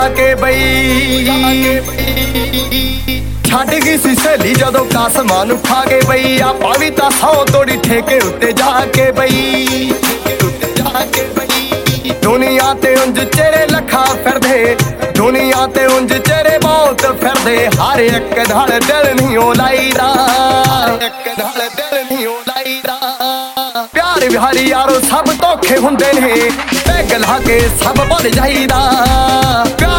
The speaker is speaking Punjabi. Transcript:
ਕੇ ਬਈ ਛੱਡ ਗਈ ਸੀ ਸਹੇਲੀ ਜਦੋਂ ਕਾਸਮਾਂ ਨੂੰ ਖਾ ਕੇ ਬਈ ਆਪਾਂ ਵੀ ਤਾਂ ਸੌ ਤੋੜੀ ਠੇਕੇ ਉੱਤੇ ਜਾ ਕੇ ਬਈ ਦੁਨੀਆ ਤੇ ਉਂਝ ਚਿਹਰੇ ਲੱਖਾਂ ਫਿਰਦੇ ਦੁਨੀਆ ਤੇ ਉਂਝ ਚਿਹਰੇ ਬਹੁਤ ਫਿਰਦੇ ਹਰ ਇੱਕ ਧੜ ਦਿਲ ਨਹੀਂ ਉਹ ਲਾਈਦਾ ਇੱਕ ਧੜ ਦਿਲ ਨਹੀਂ ਉਹ ਲਾਈਦਾ ਪਿਆਰ ਵਿਹਾਰੀ ਯਾਰੋ ਸਭ ਧੋਖੇ ਹੁੰਦੇ ਨੇ ਪੈਗ ਲਾ ਕੇ ਸਭ ਭੁੱਲ ਜਾਈਦਾ